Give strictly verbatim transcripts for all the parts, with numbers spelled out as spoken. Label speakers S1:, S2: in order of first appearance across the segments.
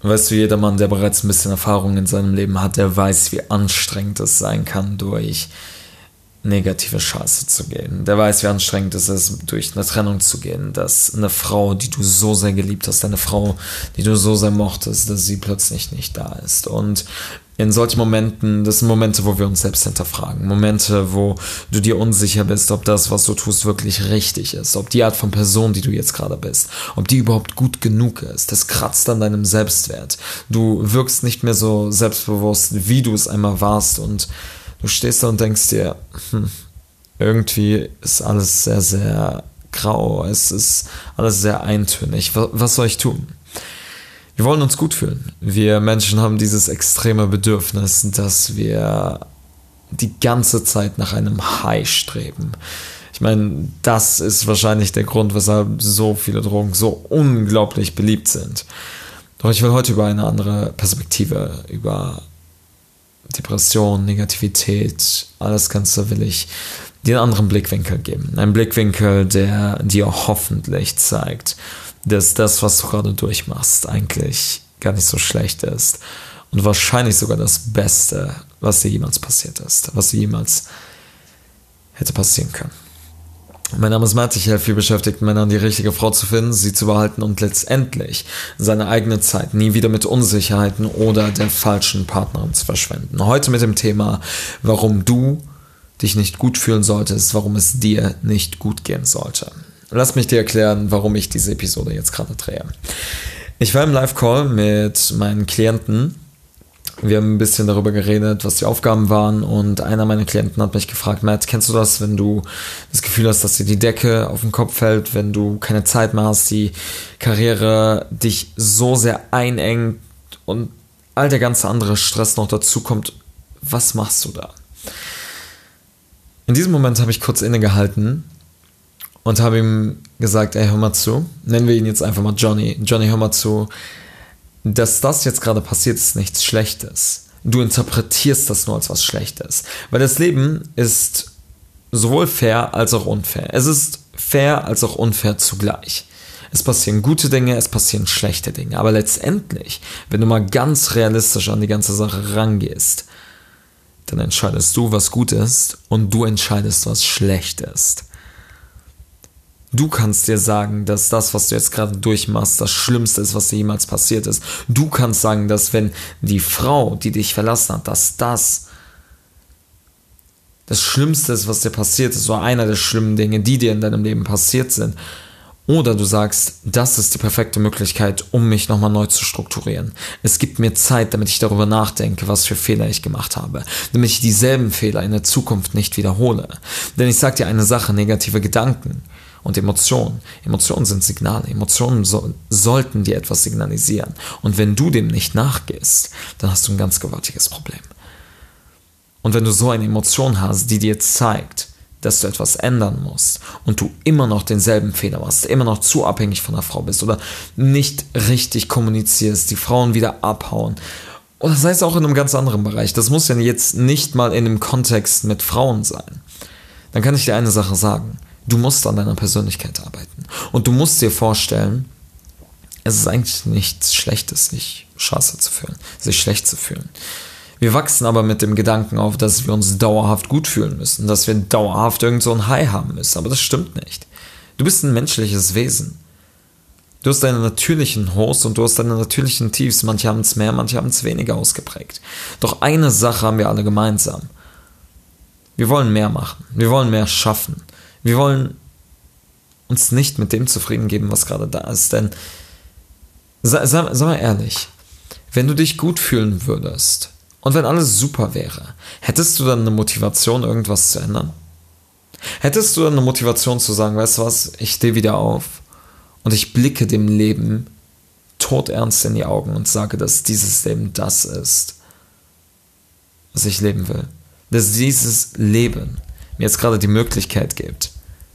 S1: Weißt du, jeder Mann, der bereits ein bisschen Erfahrung in seinem Leben hat, der weiß, wie anstrengend es sein kann, durch negative Scheiße zu gehen. Der weiß, wie anstrengend es ist, durch eine Trennung zu gehen, dass eine Frau, die du so sehr geliebt hast, eine Frau, die du so sehr mochtest, dass sie plötzlich nicht da ist. Und in solchen Momenten, das sind Momente, wo wir uns selbst hinterfragen. Momente, wo du dir unsicher bist, ob das, was du tust, wirklich richtig ist. Ob die Art von Person, die du jetzt gerade bist, ob die überhaupt gut genug ist. Das kratzt an deinem Selbstwert. Du wirkst nicht mehr so selbstbewusst, wie du es einmal warst. Und du stehst da und denkst dir, hm, irgendwie ist alles sehr, sehr grau. Es ist alles sehr eintönig. Was soll ich tun? Wir wollen uns gut fühlen. Wir Menschen haben dieses extreme Bedürfnis, dass wir die ganze Zeit nach einem High streben. Ich meine, das ist wahrscheinlich der Grund, weshalb so viele Drogen so unglaublich beliebt sind. Doch ich will heute über eine andere Perspektive, über Depression, Negativität, alles Ganze will ich dir einen anderen Blickwinkel geben. Ein Blickwinkel, der dir hoffentlich zeigt, dass das, was du gerade durchmachst, eigentlich gar nicht so schlecht ist und wahrscheinlich sogar das Beste, was dir jemals passiert ist, was dir jemals hätte passieren können. Mein Name ist Matt, ich helfe viel beschäftigten Männern, die richtige Frau zu finden, sie zu behalten und letztendlich seine eigene Zeit nie wieder mit Unsicherheiten oder der falschen Partnerin zu verschwenden. Heute mit dem Thema, warum du dich nicht gut fühlen solltest, warum es dir nicht gut gehen sollte. Lass mich dir erklären, warum ich diese Episode jetzt gerade drehe. Ich war im Live-Call mit meinen Klienten. Wir haben ein bisschen darüber geredet, was die Aufgaben waren, und einer meiner Klienten hat mich gefragt, Matt, kennst du das, wenn du das Gefühl hast, dass dir die Decke auf den Kopf fällt, wenn du keine Zeit mehr hast, die Karriere dich so sehr einengt und all der ganze andere Stress noch dazu kommt, was machst du da? In diesem Moment habe ich kurz innegehalten und habe ihm gesagt, ey, hör mal zu, nennen wir ihn jetzt einfach mal Johnny. Johnny, hör mal zu, dass das jetzt gerade passiert, ist nichts Schlechtes. Du interpretierst das nur als was Schlechtes. Weil das Leben ist sowohl fair als auch unfair. Es ist fair als auch unfair zugleich. Es passieren gute Dinge, es passieren schlechte Dinge. Aber letztendlich, wenn du mal ganz realistisch an die ganze Sache rangehst, dann entscheidest du, was gut ist, und du entscheidest, was schlecht ist. Du kannst dir sagen, dass das, was du jetzt gerade durchmachst, das Schlimmste ist, was dir jemals passiert ist. Du kannst sagen, dass wenn die Frau, die dich verlassen hat, dass das das Schlimmste ist, was dir passiert ist, oder einer der schlimmen Dinge, die dir in deinem Leben passiert sind. Oder du sagst, das ist die perfekte Möglichkeit, um mich nochmal neu zu strukturieren. Es gibt mir Zeit, damit ich darüber nachdenke, was für Fehler ich gemacht habe. Damit ich dieselben Fehler in der Zukunft nicht wiederhole. Denn ich sage dir eine Sache, negative Gedanken und Emotionen. Emotionen sind Signale. Emotionen so, sollten dir etwas signalisieren. Und wenn du dem nicht nachgehst, dann hast du ein ganz gewaltiges Problem. Und wenn du so eine Emotion hast, die dir zeigt, dass du etwas ändern musst und du immer noch denselben Fehler machst, immer noch zu abhängig von der Frau bist oder nicht richtig kommunizierst, die Frauen wieder abhauen, oder sei es auch in einem ganz anderen Bereich, das muss ja jetzt nicht mal in dem Kontext mit Frauen sein, dann kann ich dir eine Sache sagen: Du musst an deiner Persönlichkeit arbeiten. Und du musst dir vorstellen, es ist eigentlich nichts Schlechtes, sich scheiße zu fühlen, sich schlecht zu fühlen. Wir wachsen aber mit dem Gedanken auf, dass wir uns dauerhaft gut fühlen müssen, dass wir dauerhaft irgend so ein High haben müssen. Aber das stimmt nicht. Du bist ein menschliches Wesen. Du hast deine natürlichen Hochs und du hast deine natürlichen Tiefs. Manche haben es mehr, manche haben es weniger ausgeprägt. Doch eine Sache haben wir alle gemeinsam. Wir wollen mehr machen. Wir wollen mehr schaffen. Wir wollen uns nicht mit dem zufrieden geben, was gerade da ist. Denn, sei, sei, sei mal ehrlich, wenn du dich gut fühlen würdest und wenn alles super wäre, hättest du dann eine Motivation, irgendwas zu ändern? Hättest du dann eine Motivation zu sagen, weißt du was, ich stehe wieder auf und ich blicke dem Leben todernst in die Augen und sage, dass dieses Leben das ist, was ich leben will. Dass dieses Leben mir jetzt gerade die Möglichkeit gibt,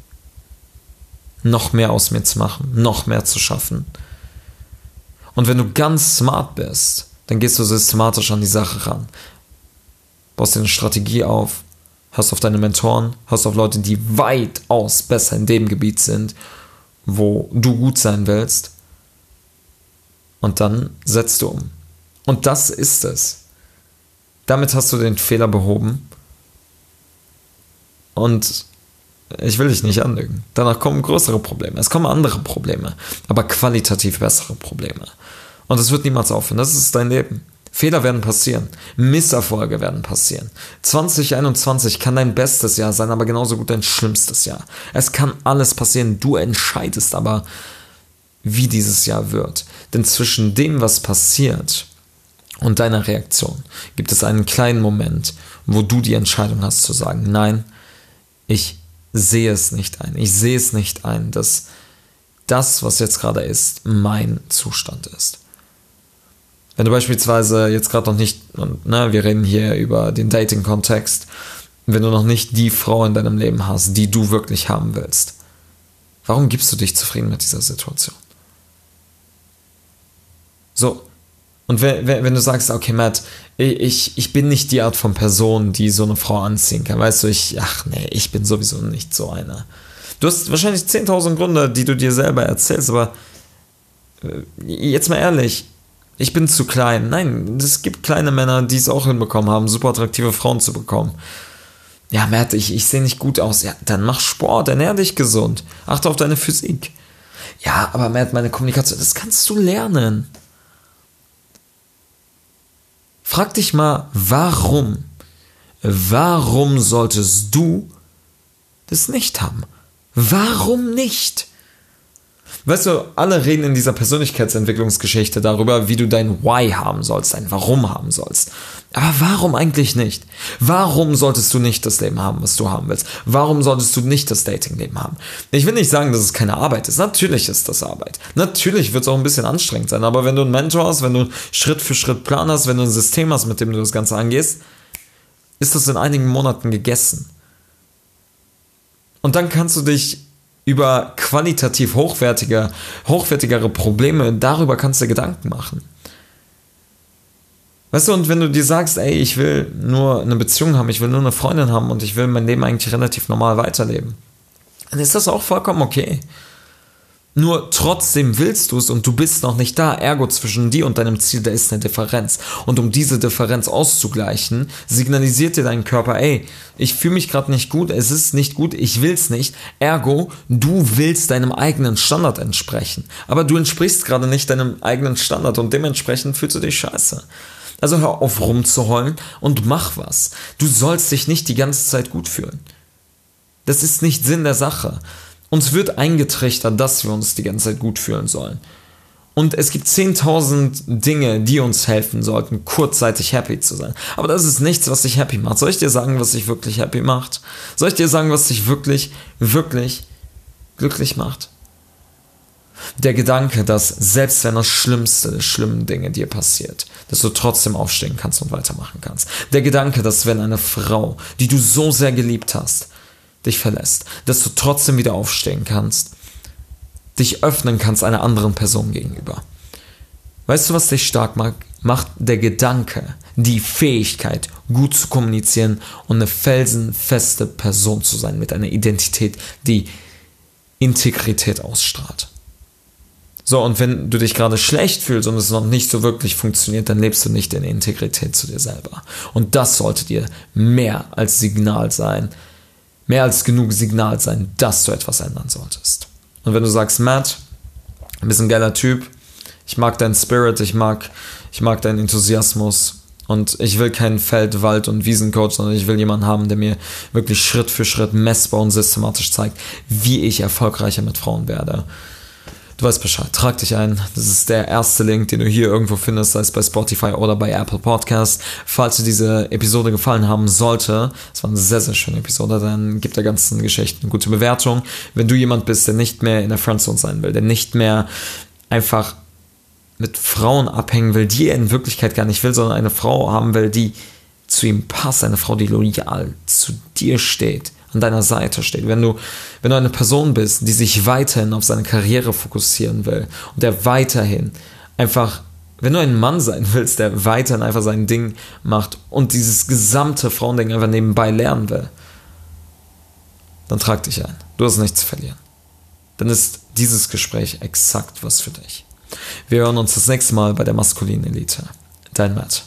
S1: noch mehr aus mir zu machen, noch mehr zu schaffen. Und wenn du ganz smart bist, dann gehst du systematisch an die Sache ran. Baust dir eine Strategie auf, hörst auf deine Mentoren, hörst auf Leute, die weitaus besser in dem Gebiet sind, wo du gut sein willst. Und dann setzt du um. Und das ist es. Damit hast du den Fehler behoben. Und ich will dich nicht anlügen. Danach kommen größere Probleme. Es kommen andere Probleme. Aber qualitativ bessere Probleme. Und es wird niemals aufhören. Das ist dein Leben. Fehler werden passieren. Misserfolge werden passieren. zwanzig einundzwanzig kann dein bestes Jahr sein, aber genauso gut dein schlimmstes Jahr. Es kann alles passieren. Du entscheidest aber, wie dieses Jahr wird. Denn zwischen dem, was passiert und deiner Reaktion, gibt es einen kleinen Moment, wo du die Entscheidung hast zu sagen, nein, ich sehe es nicht ein. Ich sehe es nicht ein, dass das, was jetzt gerade ist, mein Zustand ist. Wenn du beispielsweise jetzt gerade noch nicht, und, ne, wir reden hier über den Dating-Kontext, wenn du noch nicht die Frau in deinem Leben hast, die du wirklich haben willst, warum gibst du dich zufrieden mit dieser Situation? So, und wenn, wenn du sagst, okay, Matt, ich, ich bin nicht die Art von Person, die so eine Frau anziehen kann, weißt du, ich, ach nee, ich bin sowieso nicht so einer. Du hast wahrscheinlich zehntausend Gründe, die du dir selber erzählst, aber jetzt mal ehrlich, ich bin zu klein. Nein, es gibt kleine Männer, die es auch hinbekommen haben, super attraktive Frauen zu bekommen. Ja, Matt, ich, ich sehe nicht gut aus. Ja, dann mach Sport, ernähr dich gesund. Achte auf deine Physik. Ja, aber Matt, meine Kommunikation, das kannst du lernen. Frag dich mal, warum? Warum solltest du das nicht haben? Warum nicht? Weißt du, alle reden in dieser Persönlichkeitsentwicklungsgeschichte darüber, wie du dein Why haben sollst, dein Warum haben sollst. Aber warum eigentlich nicht? Warum solltest du nicht das Leben haben, was du haben willst? Warum solltest du nicht das Datingleben haben? Ich will nicht sagen, dass es keine Arbeit ist. Natürlich ist das Arbeit. Natürlich wird es auch ein bisschen anstrengend sein. Aber wenn du einen Mentor hast, wenn du Schritt für Schritt Plan hast, wenn du ein System hast, mit dem du das Ganze angehst, ist das in einigen Monaten gegessen. Und dann kannst du dich über qualitativ hochwertige, hochwertigere Probleme, darüber kannst du dir Gedanken machen. Weißt du, und wenn du dir sagst, ey, ich will nur eine Beziehung haben, ich will nur eine Freundin haben und ich will mein Leben eigentlich relativ normal weiterleben, dann ist das auch vollkommen okay. Nur trotzdem willst du es und du bist noch nicht da, ergo zwischen dir und deinem Ziel, da ist eine Differenz. Und um diese Differenz auszugleichen, signalisiert dir dein Körper, ey, ich fühle mich gerade nicht gut, es ist nicht gut, ich will's nicht, ergo, du willst deinem eigenen Standard entsprechen. Aber du entsprichst gerade nicht deinem eigenen Standard und dementsprechend fühlst du dich scheiße. Also hör auf rumzuheulen und mach was. Du sollst dich nicht die ganze Zeit gut fühlen. Das ist nicht Sinn der Sache. Uns wird eingetrichtert, dass wir uns die ganze Zeit gut fühlen sollen. Und es gibt zehntausend Dinge, die uns helfen sollten, kurzzeitig happy zu sein. Aber das ist nichts, was dich happy macht. Soll ich dir sagen, was dich wirklich happy macht? Soll ich dir sagen, was dich wirklich, wirklich glücklich macht? Der Gedanke, dass selbst wenn das Schlimmste der schlimmen Dinge dir passiert, dass du trotzdem aufstehen kannst und weitermachen kannst. Der Gedanke, dass wenn eine Frau, die du so sehr geliebt hast, dich verlässt, dass du trotzdem wieder aufstehen kannst, dich öffnen kannst einer anderen Person gegenüber. Weißt du, was dich stark macht? Macht der Gedanke, die Fähigkeit, gut zu kommunizieren und eine felsenfeste Person zu sein mit einer Identität, die Integrität ausstrahlt. So, und wenn du dich gerade schlecht fühlst und es noch nicht so wirklich funktioniert, dann lebst du nicht in Integrität zu dir selber. Und das sollte dir mehr als Signal sein, mehr als genug Signal sein, dass du etwas ändern solltest. Und wenn du sagst, Matt, du bist ein geiler Typ, ich mag deinen Spirit, ich mag, ich mag deinen Enthusiasmus und ich will keinen Feld-, Wald- und Wiesencoach, sondern ich will jemanden haben, der mir wirklich Schritt für Schritt messbar und systematisch zeigt, wie ich erfolgreicher mit Frauen werde. Du weißt Bescheid, trag dich ein. Das ist der erste Link, den du hier irgendwo findest, sei es bei Spotify oder bei Apple Podcasts. Falls dir diese Episode gefallen haben sollte, es war eine sehr, sehr schöne Episode, dann gib der ganzen Geschichte eine gute Bewertung. Wenn du jemand bist, der nicht mehr in der Friendzone sein will, der nicht mehr einfach mit Frauen abhängen will, die er in Wirklichkeit gar nicht will, sondern eine Frau haben will, die zu ihm passt, eine Frau, die loyal zu dir steht, an deiner Seite steht. Wenn du, wenn du eine Person bist, die sich weiterhin auf seine Karriere fokussieren will und der weiterhin einfach, wenn du ein Mann sein willst, der weiterhin einfach sein Ding macht und dieses gesamte Frauending einfach nebenbei lernen will, dann trag dich ein. Du hast nichts zu verlieren. Dann ist dieses Gespräch exakt was für dich. Wir hören uns das nächste Mal bei der maskulinen Elite. Dein Matt.